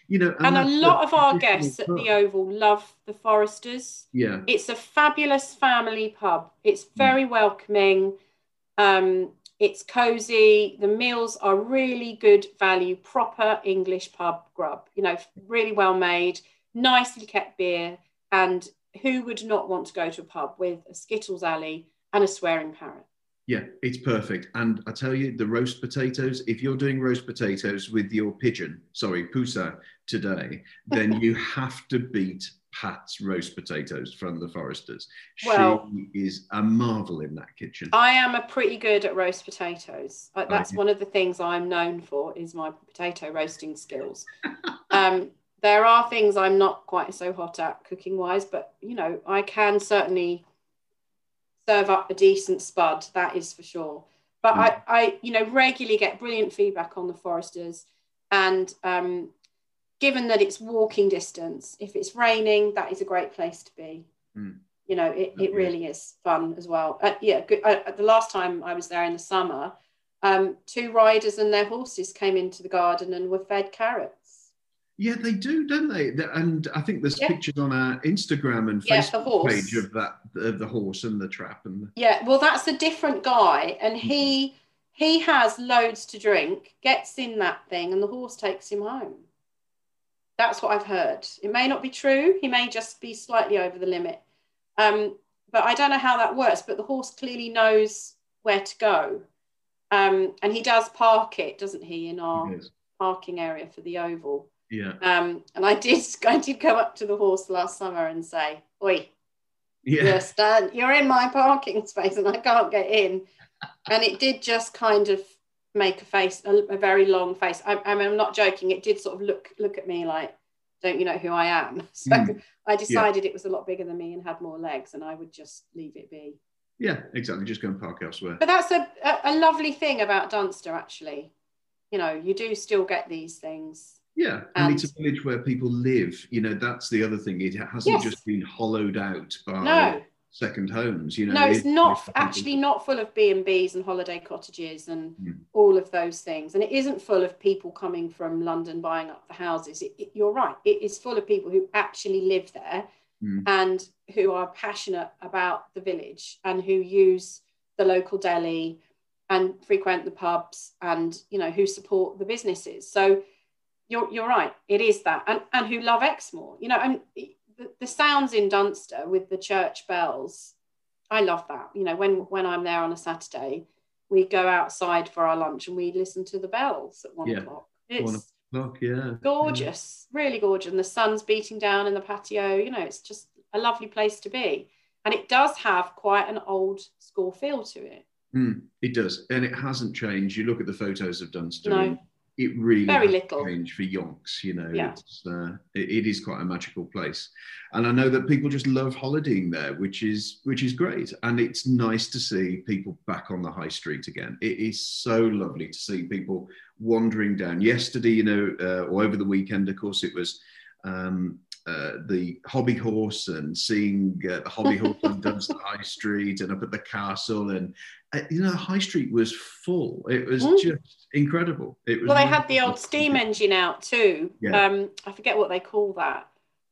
You know, and, and a that's lot of our traditional guests at pub. the Oval love the Foresters. Yeah. It's a fabulous family pub. It's very mm. welcoming. Um, it's cozy. The meals are really good value, proper English pub grub, you know, really well made, nicely kept beer. And who would not want to go to a pub with a Skittles alley and a swearing parrot? Yeah, it's perfect. And I tell you, the roast potatoes, if you're doing roast potatoes with your pigeon, sorry, Pusa today, then you have to beat Pat's roast potatoes from the Foresters. Well, she is a marvel in that kitchen. I am a pretty good at roast potatoes. That's one of the things I'm known for, is my potato roasting skills. um, there are things I'm not quite so hot at cooking wise, but you know, I can certainly serve up a decent spud, that is for sure. But mm. I, I, you know, regularly get brilliant feedback on the Foresters, and um, given that it's walking distance, if it's raining, that is a great place to be. Mm. You know, it, it really is fun as well. Uh, yeah, good. Uh, the last time I was there in the summer, um, two riders and their horses came into the garden and were fed carrots. Yeah, they do, don't they? And I think there's yeah. pictures on our Instagram and yeah, Facebook page of that, of the horse and the trap. And the... yeah, well, that's a different guy, and he he has loads to drink, gets in that thing, and the horse takes him home. That's what I've heard. It may not be true. He may just be slightly over the limit. Um, but I don't know how that works. But the horse clearly knows where to go, um, and he does park it, doesn't he, in our parking area for the Oval. Yeah. Um, and I did, I did go up to the horse last summer and say, "Oi, yeah. you're, stand, you're in my parking space and I can't get in." And it did just kind of make a face, a, a very long face. I, I mean, I'm not joking. It did sort of look look at me like, "Don't you know who I am?" So mm. I decided yeah. it was a lot bigger than me and had more legs, and I would just leave it be. Yeah, exactly. Just go and park elsewhere. But that's a, a, a lovely thing about Dunster, actually. You know, you do still get these things. Yeah, and, and it's a village where people live. You know, that's the other thing. It hasn't yes. just been hollowed out by no. second homes. You know, no, it's not actually not full of B and Bs and holiday cottages and mm. all of those things. And it isn't full of people coming from London buying up the houses. It, it, you're right. It is full of people who actually live there mm. and who are passionate about the village and who use the local deli and frequent the pubs and, you know, who support the businesses. So You're you're right. It is that, and and who love Exmoor. You know, and the, the sounds in Dunster with the church bells. I love that. You know, when when I'm there on a Saturday, we go outside for our lunch and we listen to the bells at one yeah. o'clock. It's one o'clock, yeah, gorgeous, yeah. really gorgeous. And the sun's beating down in the patio. You know, it's just a lovely place to be, and it does have quite an old school feel to it. Mm, it does, and it hasn't changed. You look at the photos of Dunster. No. And it really very little change for yonks, you know. Yeah. It's uh, it, it is quite a magical place, and I know that people just love holidaying there, which is which is great. And it's nice to see people back on the high street again. It is so lovely to see people wandering down. Yesterday, you know, uh, or over the weekend, of course, it was um, uh, the hobby horse and seeing uh, the hobby horse on Dunster High Street and up at the castle, and uh, you know, High Street was full. It was mm. just incredible. It was well, they had the old steam engine out too. Yeah. Um, I forget what they call that.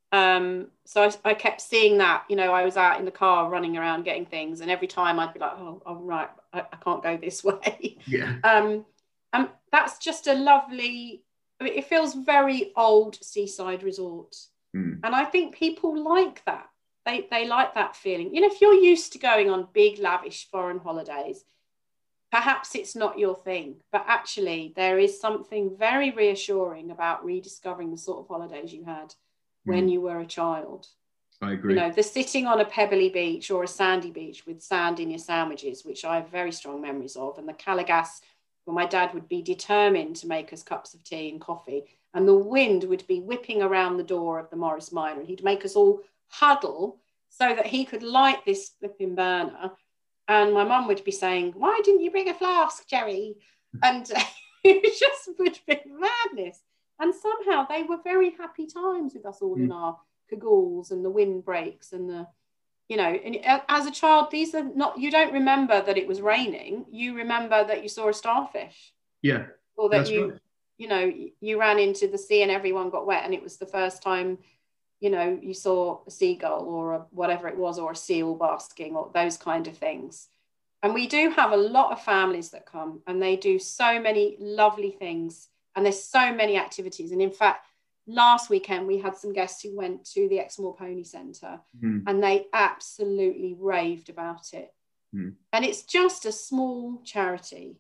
Um, so I, I kept seeing that. You know, I was out in the car running around getting things, and every time I'd be like, "Oh, oh right, I, I can't go this way." Yeah. Um, and that's just a lovely. I mean, it feels very old seaside resort. Mm. And I think people like that. They they like that feeling. You know, if you're used to going on big, lavish foreign holidays, perhaps it's not your thing. But actually, there is something very reassuring about rediscovering the sort of holidays you had mm. when you were a child. I agree. You know, the sitting on a pebbly beach or a sandy beach with sand in your sandwiches, which I have very strong memories of, and the Calagas, where my dad would be determined to make us cups of tea and coffee, and the wind would be whipping around the door of the Morris Minor, and he'd make us all huddle so that he could light this flipping burner. And my mum would be saying, "Why didn't you bring a flask, Jerry?" And it just would be madness. And somehow they were very happy times with us all mm. in our cagoules and the windbreaks and the, you know, and as a child, these are not, you don't remember that it was raining. You remember that you saw a starfish. Yeah. Or that you, right. you know, you ran into the sea and everyone got wet, and it was the first time, you know, you saw a seagull or a, whatever it was, or a seal basking, or those kind of things. And we do have a lot of families that come, and they do so many lovely things, and there's so many activities. And in fact, last weekend we had some guests who went to the Exmoor Pony Centre, mm. and they absolutely raved about it. Mm. And it's just a small charity,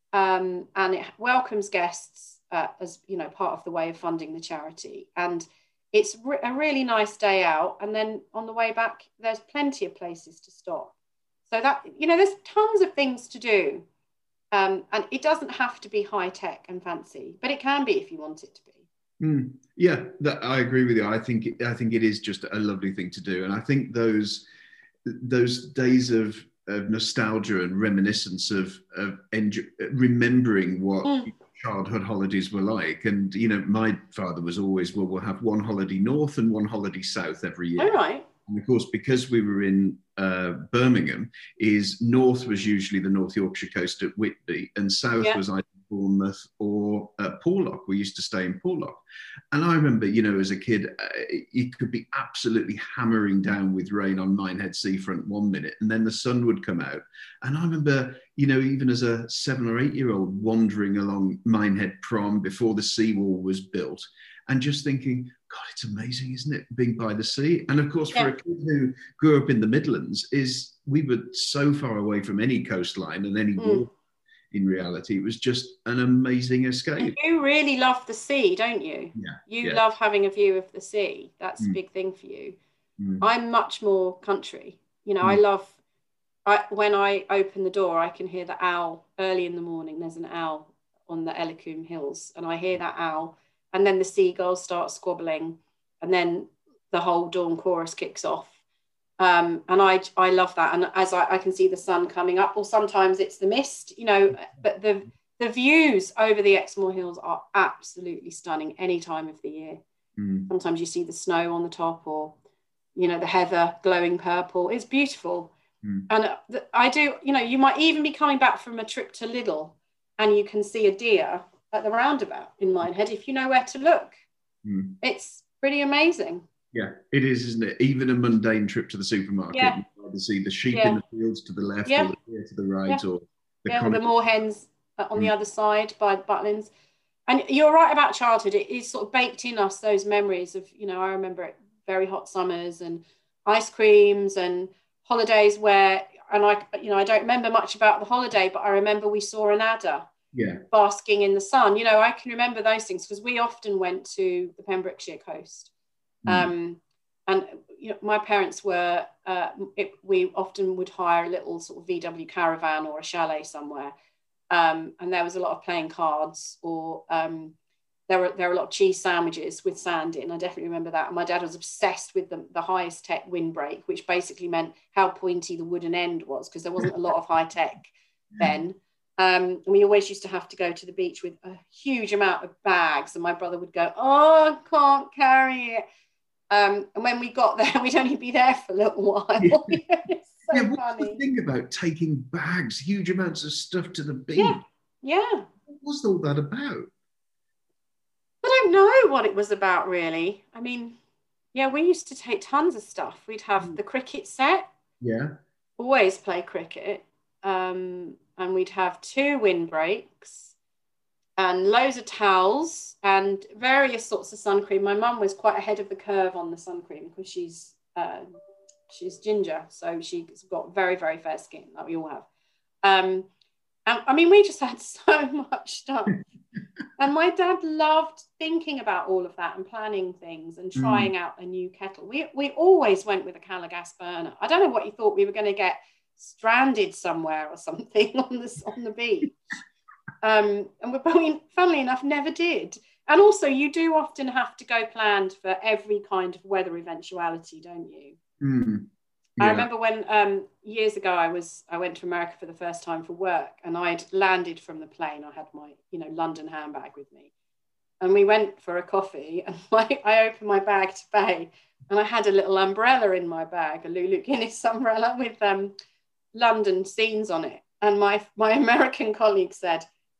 um, and it welcomes guests uh, as, you know, part of the way of funding the charity. And it's re- a really nice day out. And then on the way back, there's plenty of places to stop. So that, you know, there's tons of things to do. Um, and it doesn't have to be high tech and fancy, but it can be if you want it to be. Mm, yeah, that, I agree with you. I think I think it is just a lovely thing to do. And I think those those days of, of nostalgia and reminiscence of, of enjoy, remembering what mm. childhood holidays were like. And, you know, my father was always, well, we'll have one holiday north and one holiday south every year. All right. And of course, because we were in uh, Birmingham, is north was usually the North Yorkshire coast at Whitby, and south yeah. was either Bournemouth or uh, Porlock. We used to stay in Porlock. And I remember, you know, as a kid, uh, it could be absolutely hammering down with rain on Minehead seafront one minute, and then the sun would come out. And I remember, you know, even as a seven or eight year old wandering along Minehead Prom before the seawall was built, and just thinking, God, it's amazing, isn't it, being by the sea? And of course, for yeah. a kid who grew up in the Midlands, is we were so far away from any coastline and any water. Mm. In reality, it was just an amazing escape. And you really love the sea, don't you? Yeah. You yeah. love having a view of the sea. That's mm. a big thing for you. Mm. I'm much more country. You know, mm. I love, I, when I open the door, I can hear the owl early in the morning. There's an owl on the Ellicombe Hills, and I hear that owl, and then the seagulls start squabbling, and then the whole dawn chorus kicks off. Um, and I I love that. And as I, I can see the sun coming up, or sometimes it's the mist, you know, but the the views over the Exmoor Hills are absolutely stunning any time of the year. Mm. Sometimes you see the snow on the top, or, you know, the heather glowing purple. It's beautiful. Mm. And I do, you know, you might even be coming back from a trip to Lidl, and you can see a deer at the roundabout in Minehead if you know where to look. Mm. It's pretty amazing. Yeah, it is, isn't it? Even a mundane trip to the supermarket, yeah. you can see the sheep yeah. in the fields to the left, yeah. or the deer to the right, yeah. or the, yeah, or the moorhens on mm. the other side by Butlins. And you're right about childhood. It is sort of baked in us, those memories of, you know, I remember it, very hot summers and ice creams and holidays where, and I, you know, I don't remember much about the holiday, but I remember we saw an adder yeah. basking in the sun. You know, I can remember those things because we often went to the Pembrokeshire coast. Um, and you know, my parents were, uh, it, we often would hire a little sort of V W caravan or a chalet somewhere. Um, and there was a lot of playing cards, or um, there were there were a lot of cheese sandwiches with sand in. I definitely remember that. And my dad was obsessed with the, the highest tech windbreak, which basically meant how pointy the wooden end was, because there wasn't a lot of high tech then. Um, and we always used to have to go to the beach with a huge amount of bags. And my brother would go, oh, I can't carry it. Um, and when we got there, we'd only be there for a little while. Yeah. It's so yeah, what's funny. the thing about taking bags, huge amounts of stuff to the beach? Yeah, yeah. What was all that about? I don't know what it was about, really. I mean, yeah, we used to take tons of stuff. We'd have mm. the cricket set. Yeah. Always play cricket. Um, and we'd have two windbreaks and loads of towels and various sorts of sun cream. My mum was quite ahead of the curve on the sun cream because she's uh, she's ginger, so she's got very, very fair skin, like we all have. Um, and I mean, we just had so much stuff. And my dad loved thinking about all of that and planning things and trying mm. out a new kettle. We we always went with a Calagas burner. I don't know what you thought, we were going to get stranded somewhere or something on the on the beach. Um, and we, funnily enough, never did. And also, you do often have to go planned for every kind of weather eventuality, don't you? Mm, yeah. I remember when um, years ago I was I went to America for the first time for work, and I'd landed from the plane. I had my you know London handbag with me, and we went for a coffee. And my, I opened my bag to pay, and I had a little umbrella in my bag, a Lulu Guinness umbrella with um, London scenes on it. And my my American colleague said,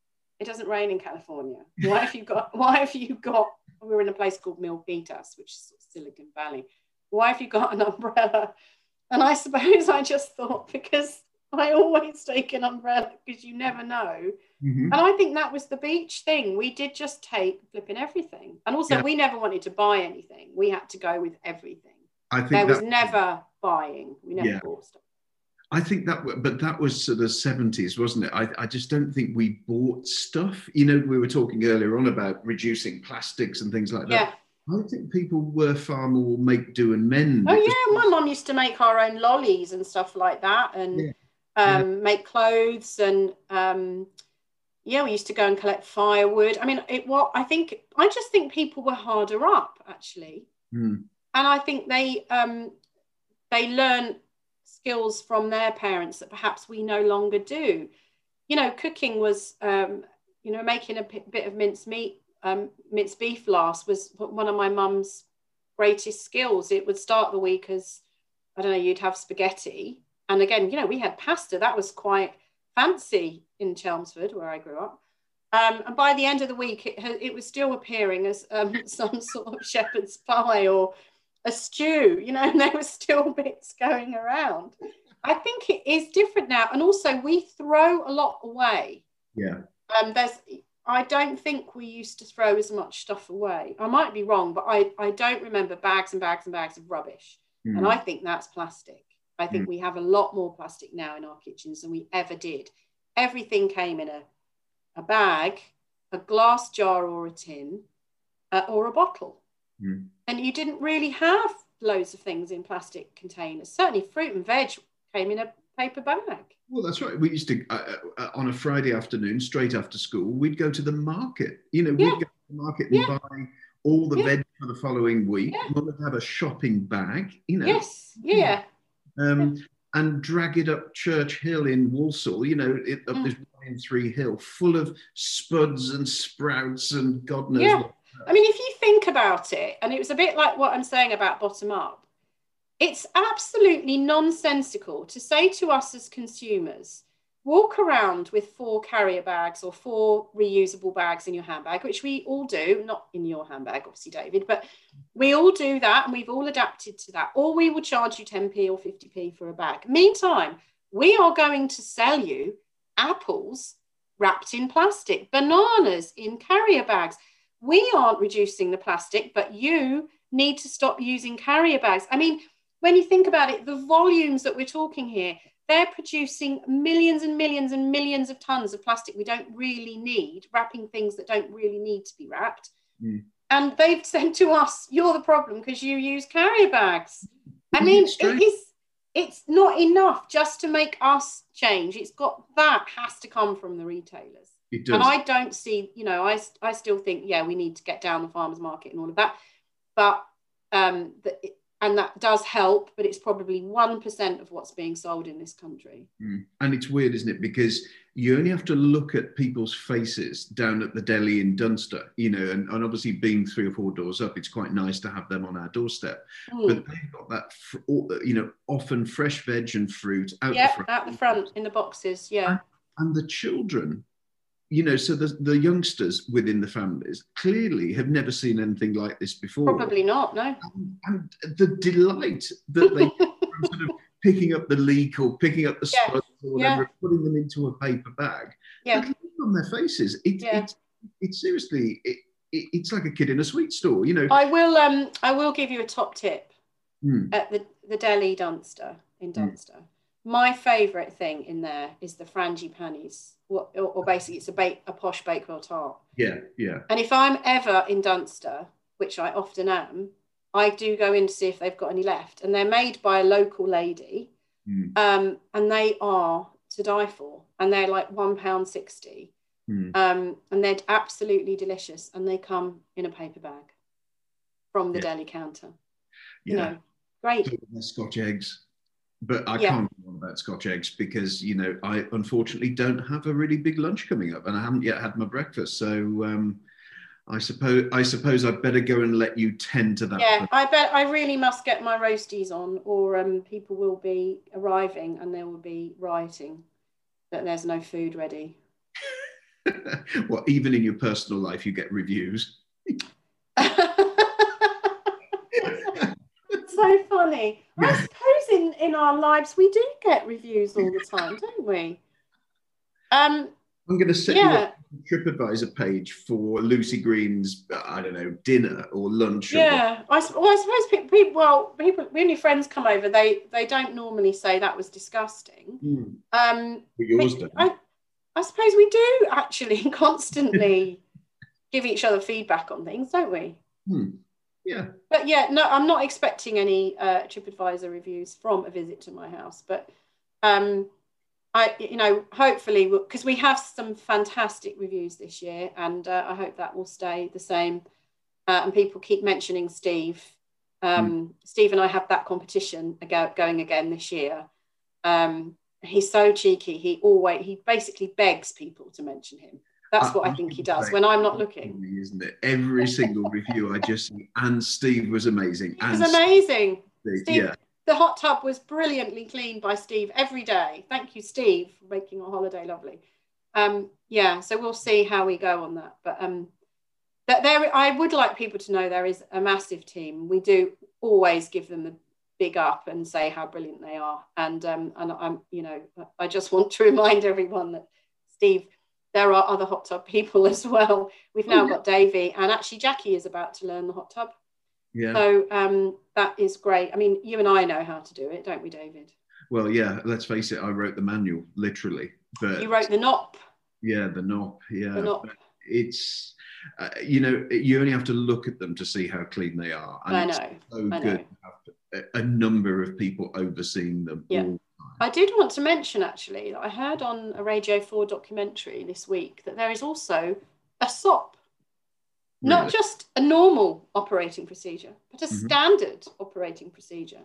It doesn't rain in California. Why have you got, why have you got, we were in a place called Milpitas, which is sort of Silicon Valley. Why have you got an umbrella? And I suppose I just thought, because I always take an umbrella because you never know. Mm-hmm. And I think that was the beach thing. We did just take flipping everything. And also yeah. we never wanted to buy anything. We had to go with everything. I think there was that, never buying. We never yeah. bought stuff. I think that, but that was sort of seventies, wasn't it? I, I just don't think we bought stuff. You know, we were talking earlier on about reducing plastics and things like that. Yeah. I think people were far more make do and mend. Oh yeah, my mum used to make our own lollies and stuff like that, and yeah. Um, yeah. make clothes, and um, yeah, we used to go and collect firewood. I mean, it what I think I just think people were harder up actually, mm. and I think they um, they learn skills from their parents that perhaps we no longer do. You know, cooking was, um, you know, making a p- bit of minced meat, um, minced beef last was one of my mum's greatest skills. It would start the week as, I don't know, you'd have spaghetti. And again, you know, we had pasta. That was quite fancy in Chelmsford, where I grew up. Um, and by the end of the week, it, it was still appearing as um, some sort of shepherd's pie or a stew, you know, and there were still bits going around. I think it is different now. And also we throw a lot away. Yeah. Um, there's, I don't think we used to throw as much stuff away. I might be wrong, but I, I don't remember bags and bags and bags of rubbish. Mm. And I think that's plastic. I think mm. we have a lot more plastic now in our kitchens than we ever did. Everything came in a, a bag, a glass jar or a tin, uh, or a bottle. Mm. And you didn't really have loads of things in plastic containers. Certainly fruit and veg came in a paper bag. Well, that's right. We used to, uh, uh, on a Friday afternoon, straight after school, we'd go to the market. You know, we'd yeah. go to the market and yeah. buy all the yeah. veg for the following week. Yeah. Mum would have a shopping bag, you know. Yes, yeah. Um, yeah. And drag it up Church Hill in Walsall, you know, it, up mm. this one in three hill, full of spuds and sprouts and God knows yeah. what. I mean, if you think about it, and it was a bit like what I'm saying about bottom up, it's absolutely nonsensical to say to us as consumers, walk around with four carrier bags or four reusable bags in your handbag, which we all do, not in your handbag, obviously, David, but we all do that and we've all adapted to that. Or we will charge you ten p or fifty p for a bag. Meantime, we are going to sell you apples wrapped in plastic, bananas in carrier bags. We aren't reducing the plastic, but you need to stop using carrier bags. I mean, when you think about it, the volumes that we're talking here, they're producing millions and millions and millions of tons of plastic we don't really need, wrapping things that don't really need to be wrapped. Mm. And they've said to us, you're the problem because you use carrier bags. I mean, it is, it's not enough just to make us change. It's got, that has to come from the retailers. It does. And I don't see, you know, I, I still think, yeah, we need to get down the farmers market and all of that. But, um, the, and that does help, but it's probably one percent of what's being sold in this country. Mm. And it's weird, isn't it? Because you only have to look at people's faces down at the deli in Dunster, you know, and, and obviously being three or four doors up, it's quite nice to have them on our doorstep. Mm. But they've got that, you know, often fresh veg and fruit out yeah, the front. out the front in the boxes, yeah. And, and the children, you know, so the, the youngsters within the families clearly have never seen anything like this before. Probably not, no. And, and the delight that they from sort of picking up the leek or picking up the yeah. spuds or whatever, yeah. putting them into a paper bag. Yeah. The look on their faces, it, yeah. it, it seriously, it, it, it's like a kid in a sweet store, you know. I will, um, I will give you a top tip mm. at the, the deli Dunster, in Dunster. Mm. My favourite thing in there is the frangipanis, or, or basically it's a, bake, a posh Bakewell tart. Yeah, yeah. And if I'm ever in Dunster, which I often am, I do go in to see if they've got any left. And they're made by a local lady, mm. um, and they are to die for. And they're like one pound sixty. Mm. Um, and they're absolutely delicious. And they come in a paper bag from the yeah. deli counter. Yeah. You know, great. Scotch eggs. But I yeah. can't go on about Scotch eggs because, you know, I unfortunately don't have a really big lunch coming up and I haven't yet had my breakfast. So um, I suppose I suppose I'd better go and let you tend to that. Yeah, first. I bet I really must get my roasties on or um, people will be arriving and they will be rioting that there's no food ready. Well, even in your personal life, you get reviews. So funny. Yeah. I suppose in, in our lives we do get reviews all the time, don't we? Um, I'm going to set you yeah, up a TripAdvisor page for Lucy Green's, I don't know, dinner or lunch or what. yeah. I, s- well, I suppose people, people, well, people, when your friends come over, they they don't normally say that was disgusting. Hmm. Um, But yours we, don't. I, I suppose we do actually constantly give each other feedback on things, don't we? Hmm. Yeah. But yeah, no, I'm not expecting any uh, TripAdvisor reviews from a visit to my house. But um, I, you know, hopefully, because we have some fantastic reviews this year, and uh, I hope that will stay the same. Uh, and people keep mentioning Steve. Hmm. Um, Steve and I have that competition going again this year. Um, he's so cheeky. He always, he basically begs people to mention him. That's I, what I I think he should does say, when I'm not looking. isn't it? Every single review I just see, and Steve was amazing. It was And amazing. Steve, Steve, yeah. the hot tub was brilliantly cleaned by Steve every day. Thank you, Steve, for making our holiday lovely. Um, yeah, so we'll see how we go on that. But um, that there, I would like people to know there is a massive team. We do always give them a big up and say how brilliant they are. And um, and I'm, you know, I just want to remind everyone that Steve, there are other hot tub people as well. We've now Oh, yeah. got Davey, and actually Jackie is about to learn the hot tub. Yeah. So um, that is great. I mean, you and I know how to do it, don't we, David? Well, yeah, let's face it, I wrote the manual, literally. But You wrote the N O P. yeah, the N O P, yeah. The N O P. But it's, uh, you know, you only have to look at them to see how clean they are. And I it's know. so I good know. to have a, a number of people overseeing them. Yeah. All the time. I did want to mention, actually, that I heard on a Radio four documentary this week that there is also a S O P. Really? Not just a normal operating procedure, but a Mhm. standard operating procedure.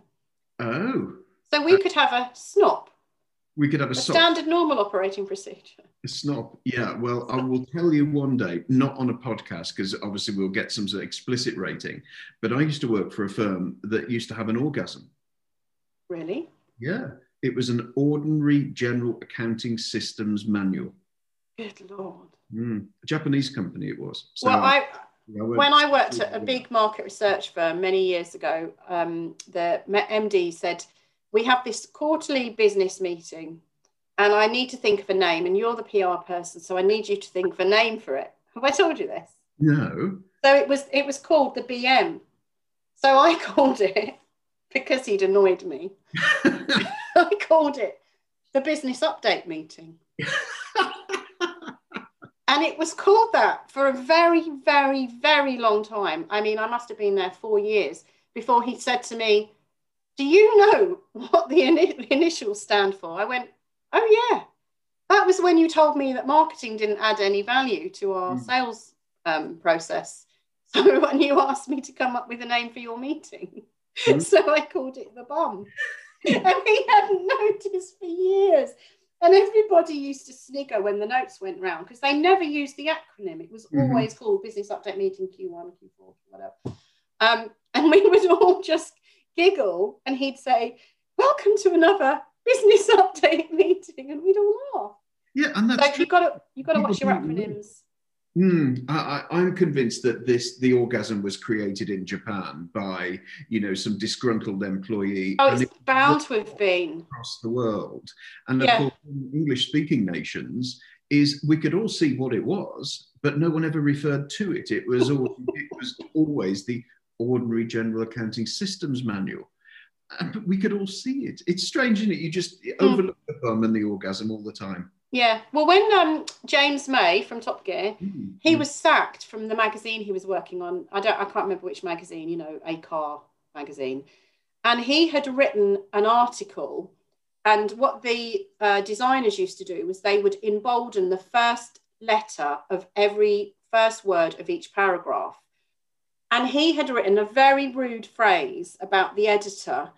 Oh. So we could have a S N O P, We could have a, a S O P. standard normal operating procedure. A S N O P, yeah. Well, I will tell you one day, not on a podcast, because obviously we'll get some sort of explicit rating, but I used to work for a firm that used to have an orgasm. Really? Yeah. It was an ordinary general accounting systems manual. Good Lord. Mm. A Japanese company it was. So, Well, I... I When I worked at a big market research firm many years ago, um, the M D said, we have this quarterly business meeting and I need to think of a name, and you're the P R person, so I need you to think of a name for it. Have I told you this? No. So it was it was called the B M. So I called it, because he'd annoyed me, I called it the business update meeting. And it was called that for a very, very, very long time. I mean, I must have been there four years before he said to me, do you know what the, in- the initials stand for? I went, oh, yeah. That was when you told me that marketing didn't add any value to our mm. sales um, process. So when you asked me to come up with a name for your meeting, mm. so I called it the bum. And he hadn't noticed for years. And everybody used to snigger when the notes went round because they never used the acronym. It was always mm-hmm. called Business Update Meeting Q one, Q four, whatever. Um, and we would all just giggle, and he'd say, welcome to another Business Update Meeting, and we'd all laugh. Yeah, and that's so true. You've got to, you've got to watch your acronyms. Mm, I, I'm convinced that this the orgasm was created in Japan by, you know, some disgruntled employee. Oh, it's it bound to have been across the world. And yeah. of course, in English-speaking nations, is we could all see what it was, but no one ever referred to it. It was always, it was always the ordinary general accounting systems manual. And we could all see it. It's strange, isn't it? You just mm. overlook the bum and the orgasm all the time. Yeah, well, when um, James May from Top Gear, mm-hmm. he was sacked from the magazine he was working on. I don't, I can't remember which magazine, you know, a car magazine. And he had written an article, and what the uh, designers used to do was they would embolden the first letter of every first word of each paragraph. And he had written a very rude phrase about the editor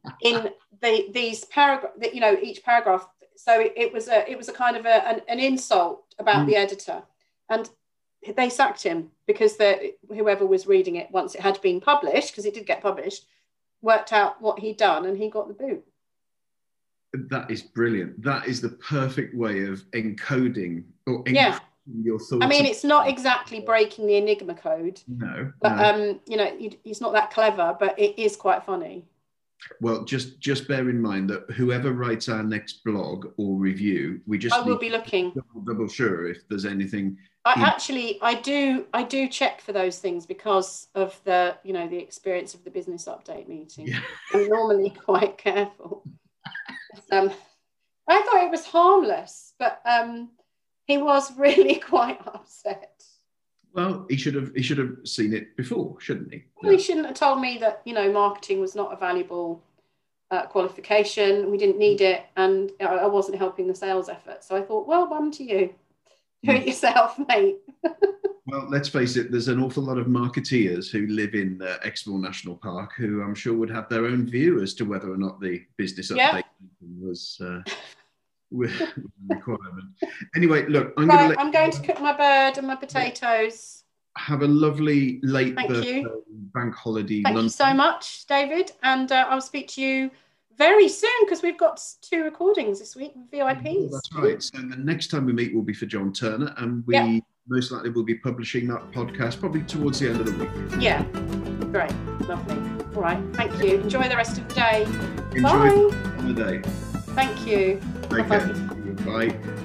in the these paragraphs, you know, each paragraph. So it, it was a it was a kind of a, an, an insult about mm. the editor, and they sacked him because the whoever was reading it once it had been published, because it did get published, worked out what he'd done, and he got the boot. That is brilliant. That is the perfect way of encoding or yeah. your thoughts. I mean, it's not exactly breaking the Enigma code. No. But, no. um, you know, he's not that clever, but it is quite funny. Well, just just bear in mind that whoever writes our next blog or review, we just I will be looking. Double, double sure if there's anything. I in- actually, I do, I do check for those things because of the, you know, the experience of the business update meeting. Yeah. I'm normally quite careful. um, I thought it was harmless, but um, he was really quite upset. Well, he should have he should have seen it before, shouldn't he? Well, he shouldn't have told me that, you know, marketing was not a valuable uh, qualification. We didn't need it, and I wasn't helping the sales effort. So I thought, well, bum to you. Do it yourself, mate. Well, let's face it, there's an awful lot of marketeers who live in uh, Exmoor National Park who I'm sure would have their own view as to whether or not the business Yeah. update was uh, with a requirement. Anyway, look, I'm Right, going to let I'm going to cook my bird and my potatoes. have a lovely late Thank birthday you. bank holiday Thank lunch. you so much, David. And uh, I'll speak to you very soon because we've got two recordings this week with V I Ps. Oh, that's right. So the next time we meet will be for John Turner, and we Yeah. most likely will be publishing that podcast probably towards the end of the week. Yeah, great, lovely. All right, thank you. Enjoy the rest of the day. Enjoy Bye. the day. Thank you. Take Bye-bye. care. Bye.